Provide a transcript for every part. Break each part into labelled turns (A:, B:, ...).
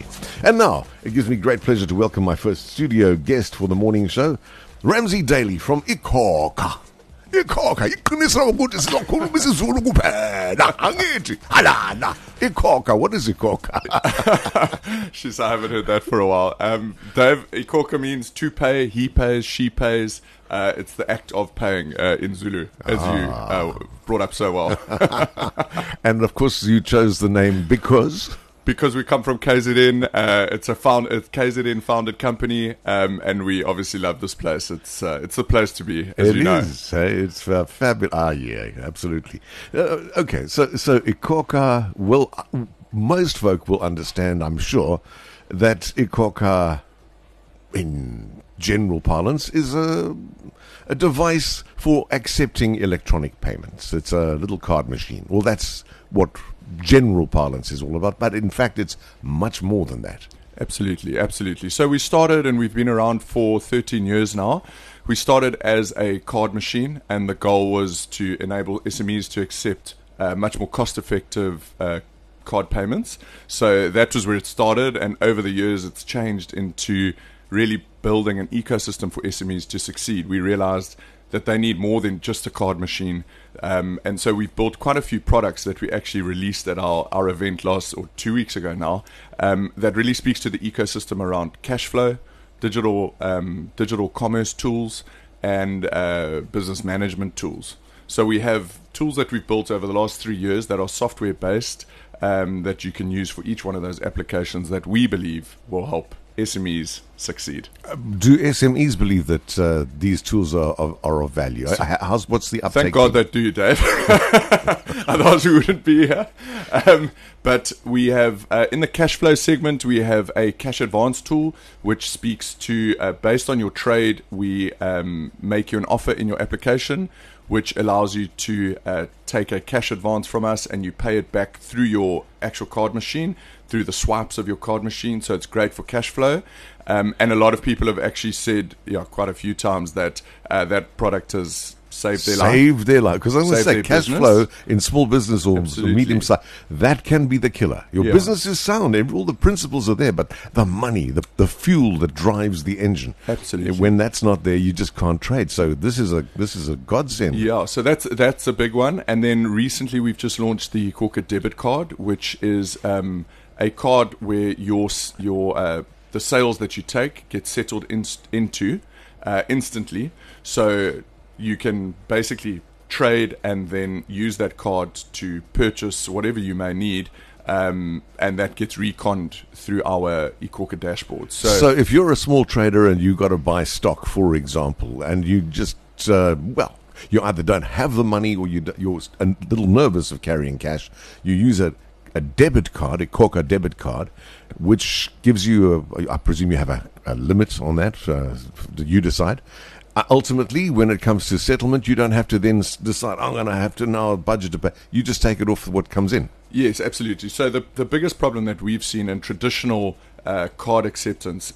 A: And now, it gives me great pleasure to welcome my first studio guest for the morning show, Ramsey Daly from iKhokha. iKhokha, iqinisa ukuthi sizokhuluma isiZulu kuphela. Angithi, halala. iKhokha, what is iKhokha?
B: She's, I haven't heard that for a while. Dave, iKhokha means to pay, he pays, she pays. It's the act of paying in Zulu, as you brought up so well.
A: And of course, you chose the name because
B: we come from KZN. It's a KZN founded company, and we obviously love this place. It's the place to be, as you know.
A: It is. It's fabulous. Ah, yeah, absolutely. Okay, so iKhokha will. Most folk will understand, I'm sure, that iKhokha, in general parlance, is a device for accepting electronic payments. It's a little card machine. Well, that's what general parlance is all about, but in fact it's much more than that.
B: Absolutely. So we started, and we've been around for 13 years now. We started as a card machine, and the goal was to enable SMEs to accept much more cost-effective card payments. So that was where it started, and over the years it's changed into really building an ecosystem for SMEs to succeed. We realized that they need more than just a card machine. And so we've built quite a few products that we actually released at our event 2 weeks ago now, that really speaks to the ecosystem around cash flow, digital commerce tools, and business management tools. So we have tools that we've built over the last 3 years that are software based, that you can use for each one of those applications that we believe will help SMEs succeed.
A: Do SMEs believe that these tools are of value? What's the uptake?
B: Thank God they do, Dave. Otherwise we wouldn't be here. But we have, in the cash flow segment, we have a cash advance tool, which speaks to, based on your trade, we make you an offer in your application, which allows you to take a cash advance from us, and you pay it back through your actual card machine, through the swipes of your card machine. So it's great for cash flow. And a lot of people have actually said, quite a few times, that that product has saved their life. Because I'm going to say cash flow in small business or medium size, that can be the killer. Your business is sound. All the principles are there, but the money, the fuel that drives the engine. Absolutely.
A: When that's not there, you just can't trade. So this is a godsend.
B: Yeah, so that's a big one. And then recently we've just launched the iKhokha debit card, which is a card where the sales that you take get settled into instantly. So you can basically trade and then use that card to purchase whatever you may need, and that gets reconned through our iKhokha dashboard.
A: So if you're a small trader and you got to buy stock, for example, and you just you either don't have the money or you're a little nervous of carrying cash, you use a debit card, a iKhokha debit card, which gives you I presume you have a limit on that, you decide. Ultimately, when it comes to settlement, you don't have to then decide, I'm going to have to now budget to pay. You just take it off what comes in.
B: Yes, absolutely. So the biggest problem that we've seen in traditional card acceptance,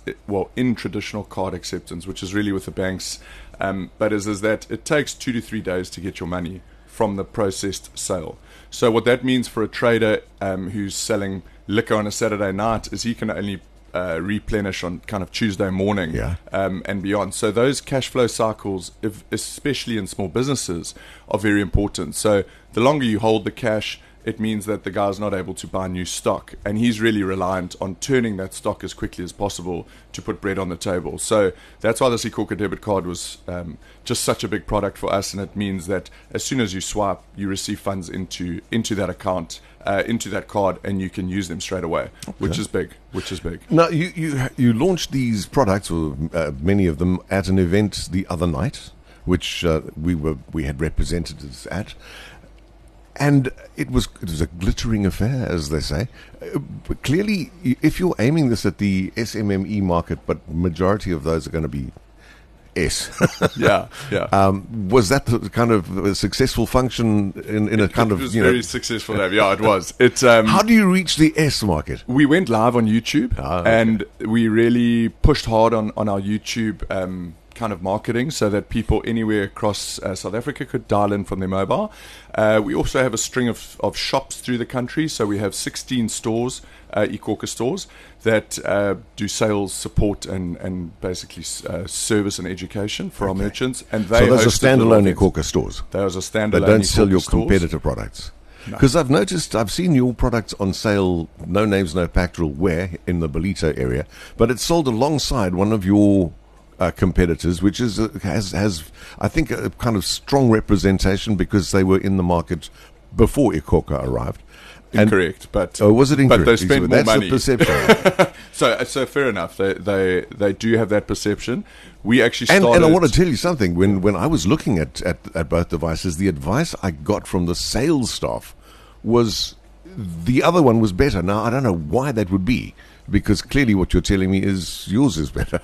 B: which is really with the banks, but is that it takes 2 to 3 days to get your money from the processed sale. So what that means for a trader who's selling liquor on a Saturday night is he can only replenish on kind of Tuesday morning and beyond. So those cash flow cycles, especially in small businesses, are very important. So the longer you hold the cash, it means that the guy's not able to buy new stock, and he's really reliant on turning that stock as quickly as possible to put bread on the table. So that's why this iKhokha debit card was just such a big product for us, and it means that as soon as you swipe, you receive funds into that account, into that card, and you can use them straight away, which is big.
A: Now, you launched these products, or many of them, at an event the other night, which we had representatives at. And it was a glittering affair, as they say. But clearly, if you're aiming this at the SMME market, but majority of those are going to be S.
B: Yeah.
A: Was that the kind of a successful function in a kind of...
B: It was very successful. Yeah, it was.
A: How do you reach the S market?
B: We went live on YouTube, and we really pushed hard on our YouTube kind of marketing so that people anywhere across South Africa could dial in from their mobile. We also have a string of shops through the country. So we have 16 stores, iKhokha stores, that do sales support and basically service and education for our merchants. And they
A: So those are
B: host little
A: standalone
B: events.
A: iKhokha stores.
B: Those are standalone.
A: They don't sell
B: iKhokha
A: your
B: stores.
A: competitor products. Because I've seen your products on sale, No Names, No Pactoral, where in the Belito area, but it's sold alongside one of your competitors, which is has I think a kind of strong representation because they were in the market before iKhokha arrived.
B: Incorrect, but
A: Was it incorrect?
B: But they spent more
A: That's
B: money.
A: the perception.
B: So fair enough. They do have that perception. We actually started.
A: And I want to tell you something. When I was looking at both devices, the advice I got from the sales staff was the other one was better. Now I don't know why that would be, because clearly what you're telling me is yours is better.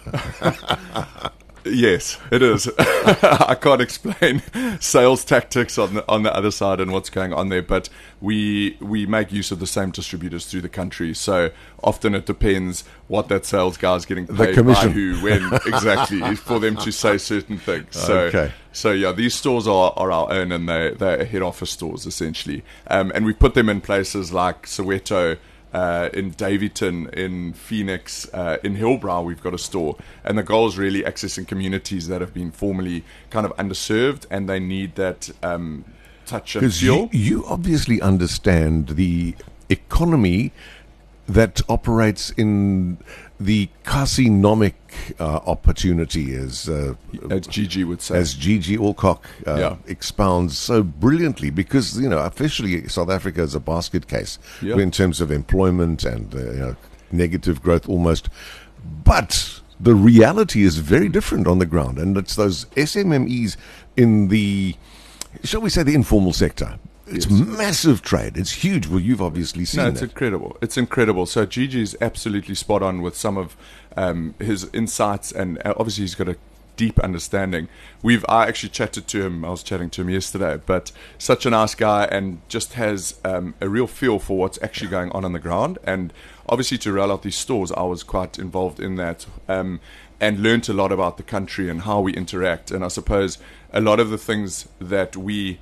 B: Yes, it is. I can't explain sales tactics on the other side and what's going on there, but we make use of the same distributors through the country. So often it depends what that sales guy is getting paid
A: commission.
B: by who, when exactly, for them to say certain things. So,
A: Okay.
B: So yeah, these stores are our own, and they're head office stores essentially. And we put them in places like Soweto, in Daveyton, in Phoenix, in Hillbrow, we've got a store. And the goal is really accessing communities that have been formerly kind of underserved, and they need that touch and
A: Because
B: feel.
A: you obviously understand the economy that operates in the carcinomic opportunity, as
B: Gigi would say.
A: Gigi Alcock
B: Yeah.
A: expounds so brilliantly, because officially South Africa is a basket case
B: Yeah.
A: in terms of employment and negative growth almost, but the reality is very different on the ground, and it's those SMMEs in the, shall we say, the informal sector. It's
B: Yes.
A: massive trade. It's huge. Well, you've obviously seen
B: No, it's
A: that.
B: incredible. It's incredible. So Gigi is absolutely spot on with some of his insights, and obviously he's got a deep understanding. I actually chatted to him. I was chatting to him yesterday, but such a nice guy, and just has a real feel for what's actually going on the ground. And obviously to roll out these stores, I was quite involved in that, and learnt a lot about the country and how we interact. And I suppose a lot of the things that we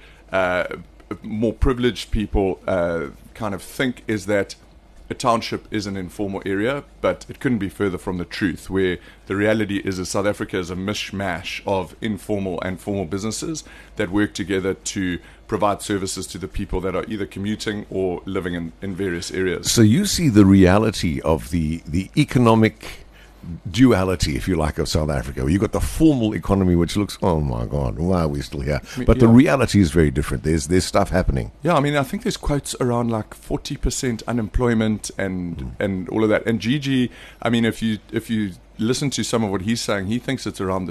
B: more privileged people kind of think is that a township is an informal area, but it couldn't be further from the truth, where the reality is that South Africa is a mishmash of informal and formal businesses that work together to provide services to the people that are either commuting or living in various areas.
A: So you see the reality of the economic duality, if you like, of South Africa, where you've got the formal economy, which looks, oh my God, why are we still here? But the reality is very different. There's stuff happening.
B: Yeah, I mean, I think there's quotes around like 40% unemployment and all of that. And Gigi, I mean, if you listen to some of what he's saying, he thinks it's around the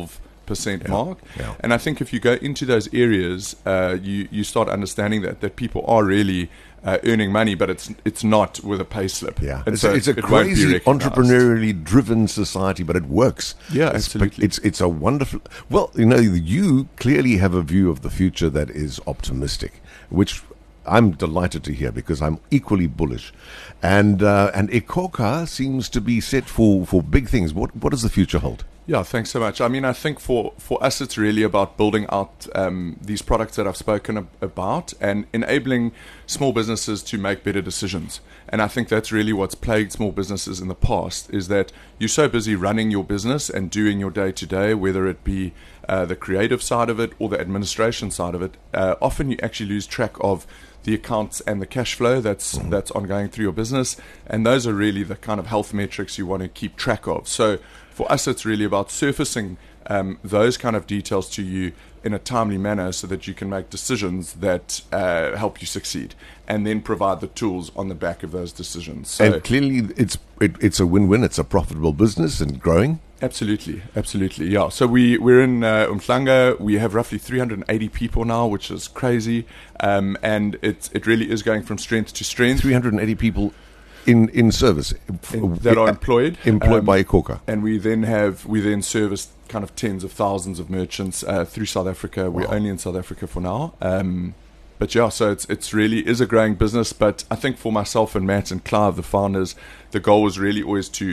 B: 12% mark.
A: Yeah.
B: And I think if you go into those areas, you start understanding that people are really earning money, but it's not with a pay slip.
A: Yeah,
B: And
A: it's,
B: so
A: it's a
B: it won't be
A: crazy
B: recognized.
A: entrepreneurially driven society, but it works.
B: Yeah,
A: It's-
B: absolutely.
A: It's a wonderful. Well, you clearly have a view of the future that is optimistic, which I'm delighted to hear, because I'm equally bullish, and iKhokha seems to be set for big things. What does the future hold?
B: Yeah, thanks so much. I mean, I think for us, it's really about building out these products that I've spoken about and enabling small businesses to make better decisions. And I think that's really what's plagued small businesses in the past, is that you're so busy running your business and doing your day-to-day, whether it be the creative side of it or the administration side of it. Often you actually lose track of the accounts and the cash flow that's ongoing through your business. And those are really the kind of health metrics you want to keep track of. So for us, it's really about surfacing those kind of details to you in a timely manner so that you can make decisions that help you succeed, and then provide the tools on the back of those decisions. So
A: And clearly, it's a win-win. It's a profitable business and growing.
B: Absolutely, yeah. So we're in Umhlanga. We have roughly 380 people now, which is crazy, and it really is going from strength to strength.
A: 380 people in service
B: That are employed
A: by iKhokha.
B: And we then service kind of tens of thousands of merchants through South Africa. We're only in South Africa for now. But yeah, so it's really is a growing business. But I think for myself and Matt and Clive, the founders, the goal was really always to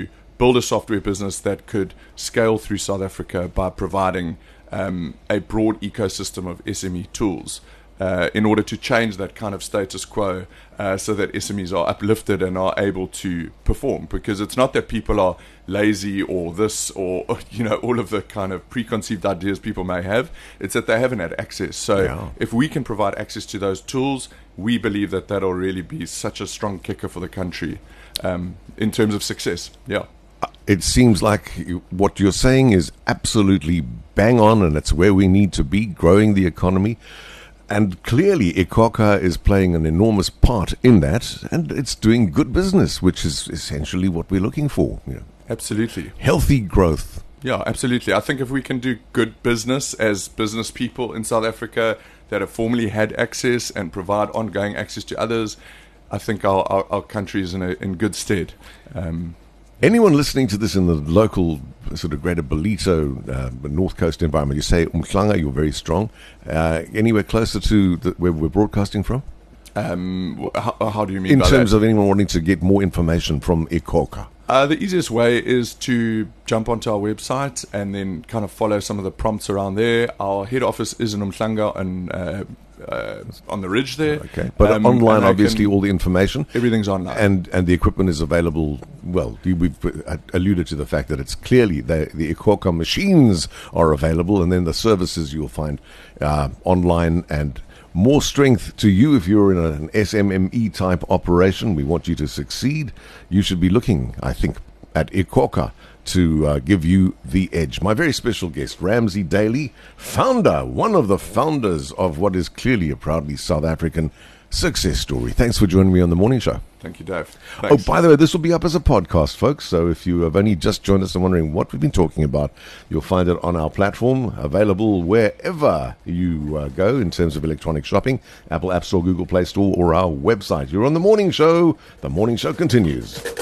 B: build a software business that could scale through South Africa by providing a broad ecosystem of SME tools in order to change that kind of status quo so that SMEs are uplifted and are able to perform. Because it's not that people are lazy or this or, all of the kind of preconceived ideas people may have. It's that they haven't had access. So if we can provide access to those tools, we believe that that'll really be such a strong kicker for the country in terms of success. Yeah.
A: It seems like what you're saying is absolutely bang on, and it's where we need to be, growing the economy. And clearly, iKhokha is playing an enormous part in that, and it's doing good business, which is essentially what we're looking for.
B: Absolutely.
A: Healthy growth.
B: Yeah, absolutely. I think if we can do good business as business people in South Africa that have formerly had access and provide ongoing access to others, I think our country is in good stead.
A: Anyone listening to this in the local sort of greater Ballito, North Coast environment, you say Umhlanga, you're very strong. Anywhere closer to where we're broadcasting from?
B: How do you mean
A: in
B: by that?
A: In terms of anyone wanting to get more information from iKhokha?
B: The easiest way is to jump onto our website and then kind of follow some of the prompts around there. Our head office is in Umhlanga and on the ridge there.
A: Okay, but online, obviously, all the information.
B: Everything's online.
A: And the equipment is available. Well, we've alluded to the fact that it's clearly the iKhokha machines are available, and then the services you'll find online. And more strength to you if you're in an SMME type operation. We want you to succeed. You should be looking, I think, at iKhokha to give you the edge. My very special guest, Ramsey Daly, one of the founders of what is clearly a proudly South African success story. Thanks for joining me on The Morning Show.
B: Thank you, Dave.
A: Thanks. Oh, by the way, this will be up as a podcast, folks, so if you have only just joined us and wondering what we've been talking about, you'll find it on our platform, available wherever you go in terms of electronic shopping, Apple App Store, Google Play Store, or our website. You're on The Morning Show. The Morning Show continues.